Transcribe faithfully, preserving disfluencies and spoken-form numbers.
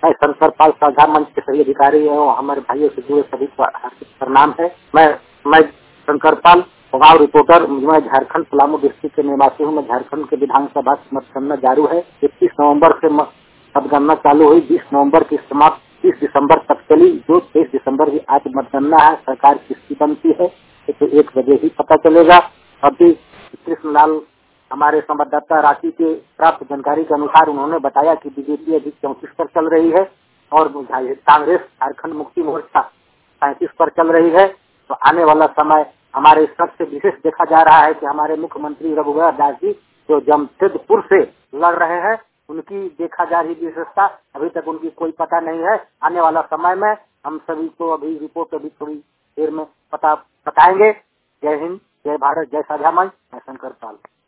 मैं शंकर पाल साझा मंच के सभी अधिकारी एवं हमारे भाइयों से जुड़े सभी को हार्दिक प्रणाम है। मैं मैं शंकर पाल चुनाव रिपोर्टर, मैं झारखंड पलामू डिस्ट्रिक्ट के निवासी हूँ। मैं झारखंड के विधानसभा मतगणना जारी है। इक्कीस नवम्बर से मतगणना चालू हुई, बीस नवम्बर की समाप्त तीस दिसम्बर तक चली। जो तेईस दिसम्बर की आज मतगणना है, सरकार किसकी बनती है तो एक बजे ही पता चलेगा। अभी कृष्णलाल हमारे संवाददाता रांची के प्राप्त जानकारी के अनुसार उन्होंने बताया कि बीजेपी अभी चौंतीस पर चल रही है और कांग्रेस झारखंड मुक्ति मोर्चा पैंतीस पर चल रही है। तो आने वाला समय हमारे सबसे विशेष देखा जा रहा है कि हमारे मुख्यमंत्री रघुवर दास जी जो जमशेदपुर से लड़ रहे हैं, उनकी देखा जा रही विशेषता अभी तक उनकी कोई पता नहीं है। आने वाला समय में हम सभी को अभी रिपोर्ट अभी थोड़ी देर में पता बताएंगे। जय हिंद, जय भारत, जय साझा मंच। मैं शंकर पाल।